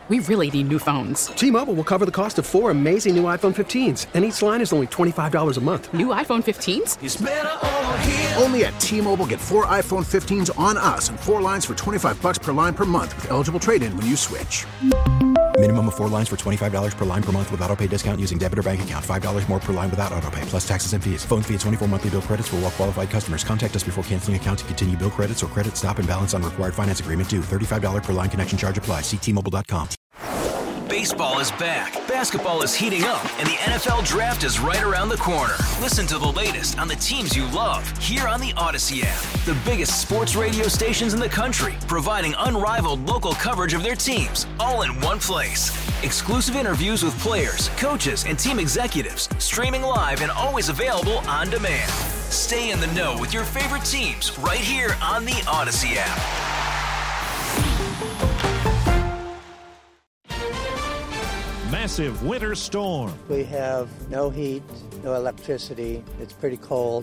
We really need new phones. T-Mobile will cover the cost of 4 amazing new iPhone 15s, and each line is only $25 a month. New iPhone 15s? It's better over here. Only at T-Mobile, get 4 iPhone 15s on us and 4 lines for $25 per line per month with eligible trade-in when you switch. Minimum of 4 lines for $25 per line per month with autopay discount using debit or bank account. $5 more per line without autopay, plus taxes and fees. Phone fee at 24 monthly bill credits for well-qualified customers. Contact us before canceling account to continue bill credits or credit stop and balance on required finance agreement due. $35 per line connection charge applies. See T-Mobile.com. Baseball is back, basketball is heating up, and the NFL Draft is right around the corner. Listen to the latest on the teams you love here on the Odyssey app. The biggest sports radio stations in the country, providing unrivaled local coverage of their teams, all in one place. Exclusive interviews with players, coaches, and team executives, streaming live and always available on demand. Stay in the know with your favorite teams right here on the Odyssey app. Massive winter storm. We have no heat, no electricity. It's pretty cold.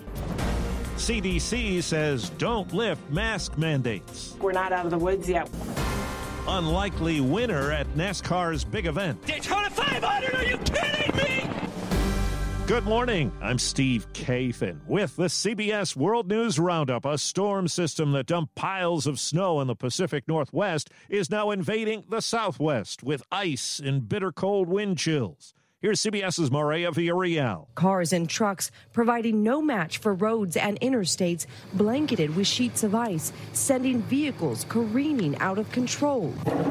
CDC says don't lift mask mandates. We're not out of the woods yet. Unlikely winner at NASCAR's big event. Daytona 500, are you kidding me? Good morning. I'm Steve Kathan with the CBS World News Roundup. A storm system that dumped piles of snow in the Pacific Northwest is now invading the Southwest with ice and bitter cold wind chills. Here's CBS's Maria Villarreal. Cars and trucks providing no match for roads and interstates blanketed with sheets of ice, sending vehicles careening out of control.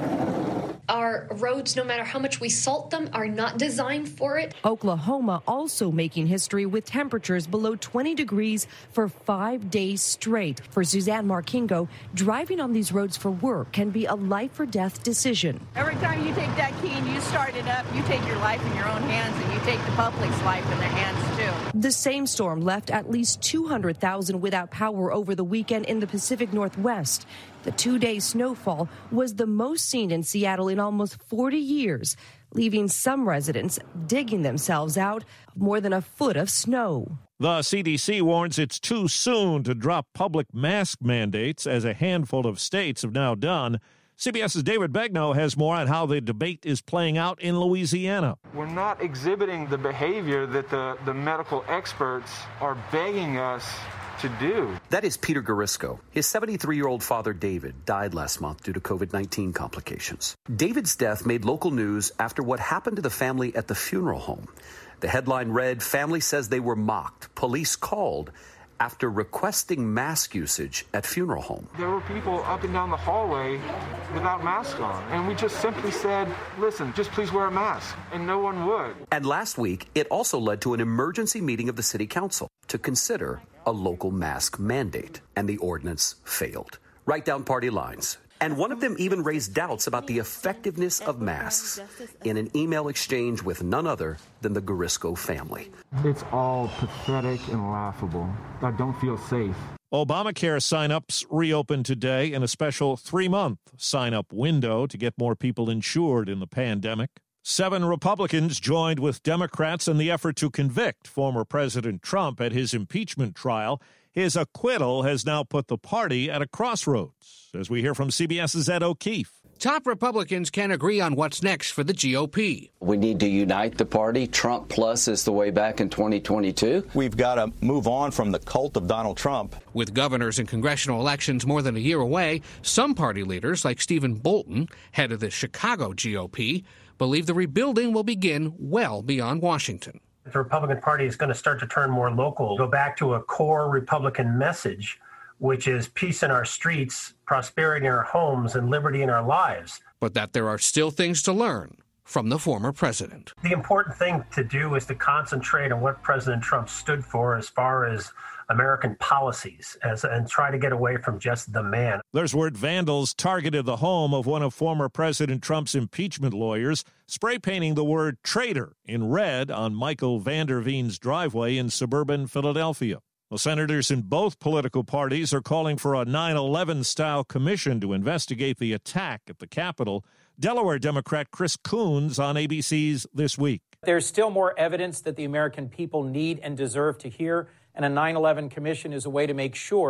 Our roads, no matter how much we salt them, are not designed for it. Oklahoma also making history with temperatures below 20 degrees for 5 days straight. For Suzanne Markingo, driving on these roads for work can be a life-or-death decision. Every time you take that key and you start it up, you take your life in your own hands, and you take the public's life in their hands, too. The same storm left at least 200,000 without power over the weekend in the Pacific Northwest. The 2-day snowfall was the most seen in Seattle in almost 40 years, leaving some residents digging themselves out of more than a foot of snow. The CDC warns it's too soon to drop public mask mandates, as a handful of states have now done. CBS's David Begnaud has more on how the debate is playing out in Louisiana. We're not exhibiting the behavior that the medical experts are begging us to do. That is Peter Garisco. His 73-year-old father, David, died last month due to COVID-19 complications. David's death made local news after what happened to the family at the funeral home. The headline read, "Family says they were mocked. Police called after requesting mask usage at funeral home." There were people up and down the hallway without masks on, and we just simply said, listen, just please wear a mask, and no one would. And last week, it also led to an emergency meeting of the city council to consider a local mask mandate, and the ordinance failed. Right down party lines. And one of them even raised doubts about the effectiveness of masks in an email exchange with none other than the Garisco family. It's all pathetic and laughable. I don't feel safe. Obamacare sign-ups reopened today in a special 3-month sign-up window to get more people insured in the pandemic. 7 Republicans joined with Democrats in the effort to convict former President Trump at his impeachment trial. His acquittal has now put the party at a crossroads, as we hear from CBS's Ed O'Keefe. Top Republicans can't agree on what's next for the GOP. We need to unite the party. Trump plus is the way back in 2022. We've got to move on from the cult of Donald Trump. With governors and congressional elections more than a year away, some party leaders, like Stephen Bolton, head of the Chicago GOP, believe the rebuilding will begin well beyond Washington. The Republican Party is going to start to turn more local, go back to a core Republican message, which is peace in our streets, prosperity in our homes, and liberty in our lives. But that there are still things to learn from the former president. The important thing to do is to concentrate on what President Trump stood for as far as American policies and try to get away from just the man. There's word vandals targeted the home of one of former President Trump's impeachment lawyers, spray painting the word traitor in red on Michael Van der Veen's driveway in suburban Philadelphia. Well, senators in both political parties are calling for a 9/11-style commission to investigate the attack at the Capitol. Delaware Democrat Chris Coons on ABC's This Week. There's still more evidence that the American people need and deserve to hear, and a 9/11 commission is a way to make sure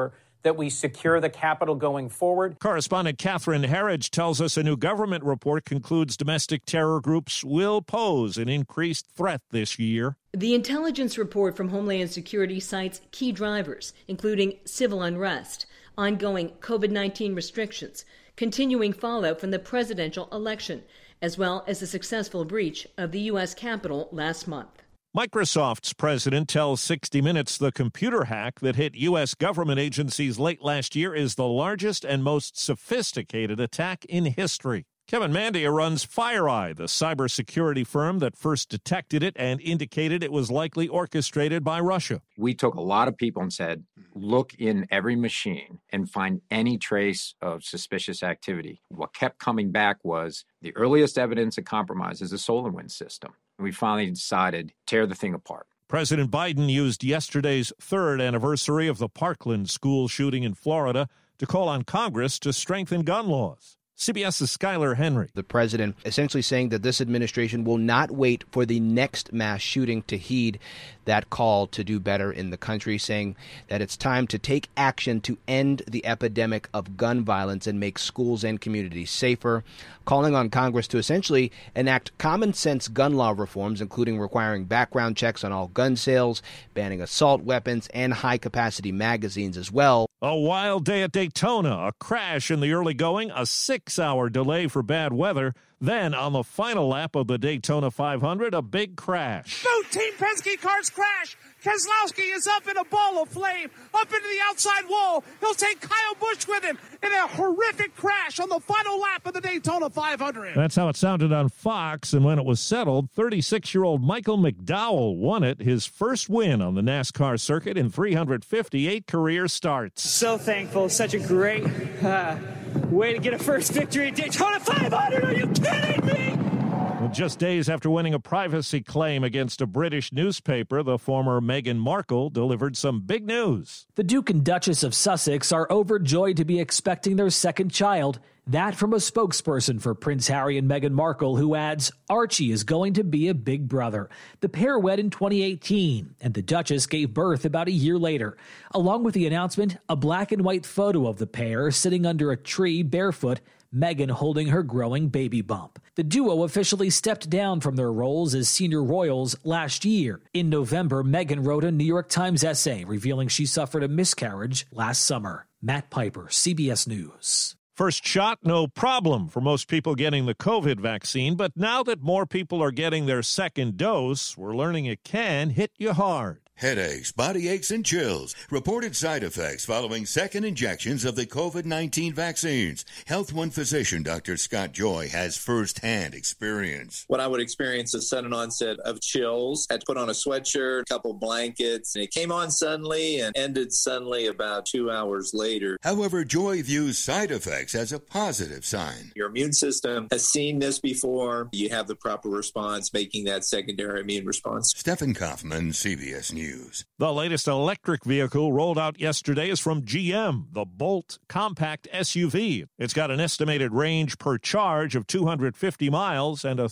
that we secure the Capitol going forward. Correspondent Catherine Herridge tells us a new government report concludes domestic terror groups will pose an increased threat this year. The intelligence report from Homeland Security cites key drivers, including civil unrest, ongoing COVID-19 restrictions, continuing fallout from the presidential election, as well as the successful breach of the U.S. Capitol last month. Microsoft's president tells 60 Minutes the computer hack that hit U.S. government agencies late last year is the largest and most sophisticated attack in history. Kevin Mandia runs FireEye, the cybersecurity firm that first detected it and indicated it was likely orchestrated by Russia. We took a lot of people and said, look in every machine and find any trace of suspicious activity. What kept coming back was the earliest evidence of compromise is the SolarWinds system. We finally decided to tear the thing apart. President Biden used yesterday's third anniversary of the Parkland school shooting in Florida to call on Congress to strengthen gun laws. CBS's Skyler Henry. The president essentially saying that this administration will not wait for the next mass shooting to heed that call to do better in the country, saying that it's time to take action to end the epidemic of gun violence and make schools and communities safer, calling on Congress to essentially enact common-sense gun law reforms, including requiring background checks on all gun sales, banning assault weapons, and high-capacity magazines as well. A wild day at Daytona, a crash in the early going, a 6-hour delay for bad weather. Then, on the final lap of the Daytona 500, a big crash. Both Team Penske cars crash. Keselowski is up in a ball of flame, up into the outside wall. He'll take Kyle Busch with him in a horrific crash on the final lap of the Daytona 500. That's how it sounded on Fox, and when it was settled, 36-year-old Michael McDowell won it, his first win on the NASCAR circuit in 358 career starts. So thankful. Such a great way to get a first victory at Daytona 500. Are you kidding me? Well, just days after winning a privacy claim against a British newspaper, the former Meghan Markle delivered some big news. The Duke and Duchess of Sussex are overjoyed to be expecting their second child. That from a spokesperson for Prince Harry and Meghan Markle, who adds, Archie is going to be a big brother. The pair wed in 2018, and the Duchess gave birth about a year later. Along with the announcement, a black and white photo of the pair sitting under a tree barefoot, Meghan holding her growing baby bump. The duo officially stepped down from their roles as senior royals last year. In November, Meghan wrote a New York Times essay revealing she suffered a miscarriage last summer. Matt Piper, CBS News. First shot, no problem for most people getting the COVID vaccine, but now that more people are getting their second dose, we're learning it can hit you hard. Headaches, body aches, and chills. Reported side effects following second injections of the COVID-19 vaccines. Health One physician Dr. Scott Joy has firsthand experience. What I would experience is sudden onset of chills. Had to put on a sweatshirt, a couple blankets, and it came on suddenly and ended suddenly about 2 hours later. However, Joy views side effects as a positive sign. Your immune system has seen this before. You have the proper response, making that secondary immune response. Stephen Kaufman, CBS News. The latest electric vehicle rolled out yesterday is from GM, the Bolt compact SUV. It's got an estimated range per charge of 250 miles and a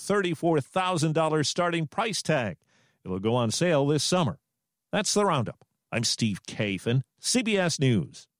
$34,000 starting price tag. It'll go on sale this summer. That's the Roundup. I'm Steve Kathan, CBS News.